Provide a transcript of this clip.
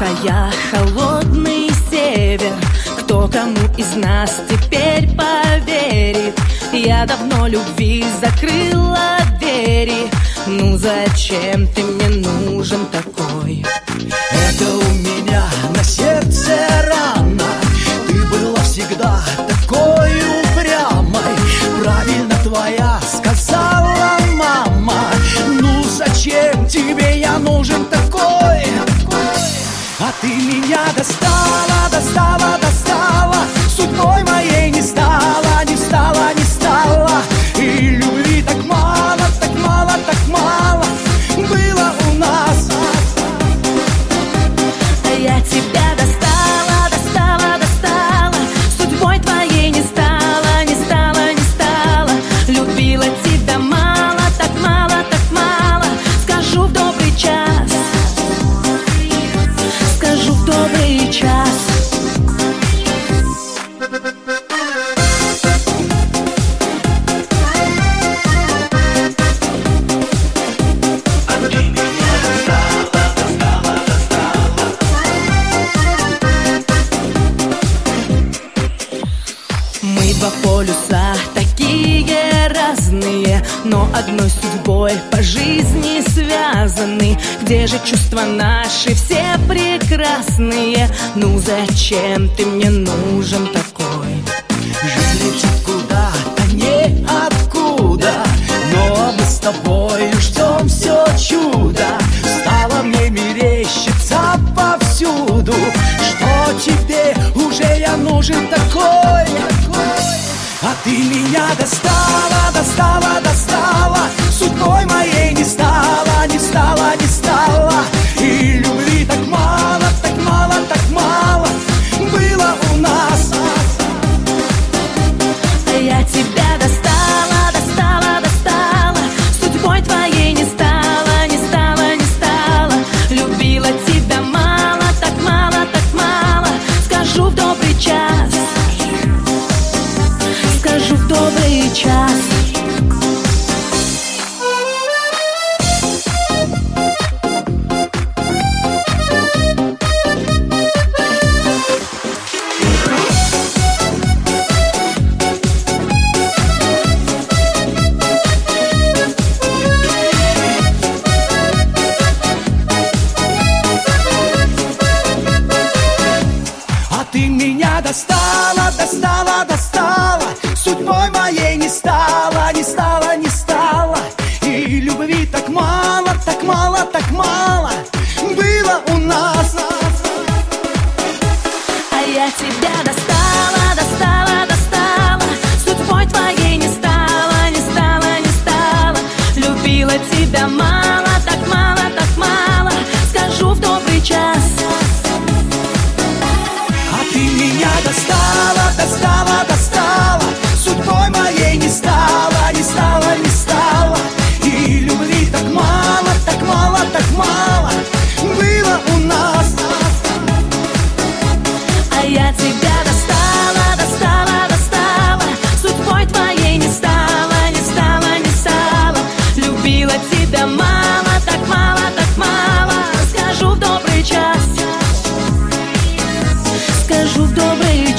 я холодный север. Кто кому из нас теперь поверит? Я давно любви закрыла двери. Ну зачем ты мне нужен такой? Это у меня на сердце рана. Ты была всегда такой упрямой. Правильно твоя сказала мама. Ну зачем тебе я нужен такой? А ты меня достала, достала, достала. Судьбой моей не стала, не стала, не стала. И любви так мало, так мало, так мало было у нас. А я тебя достала, достала, достала. Судьбой твоей не стала, не стала, не стала. Любила тебя мало, так мало, так мало. Скажу в добрый час, скажу в добрый час. Мы два полюса, такие разные, но одной судьбой по жизни связаны. Где же чувства наши все прекрасные? Ну зачем ты мне нужен такой? Жизнь летит куда-то неоткуда, но мы с тобой ждем все чудо. Стало мне мерещиться повсюду, что тебе уже я нужен такой. А ты меня достала, достала, достала. Судьбой моей не стала, не стала, не стала. И любви так мало, так мало, так мало было у нас. А я тебя достала, достала, достала. Судьбой твоей не стала, не стала, не стала. Любила тебя мало, так мало, так мало. Скажу в добрый час, скажу в добрый час. Ты меня достала, достала, достала. Судьбой моей не стала, не стала, не стала. И любви так мало, так мало, так мало было у нас. А я тебя достала, достала, достала. Судьбой твоей не стала, не стала, не стала. Любила тебя мало, так мало, так мало. Скажу в добрый час. Ты меня достала, достала, достала. Судьбой моей не стала, не стала, не стала. И любви так мало, так мало, так мало было у нас. А я тебя достала, достала, достала. Судьбой твоей не стала, не стала, не стала. Любила тебя мало, так мало, так мало. Скажу в добрый час, скажу в добрый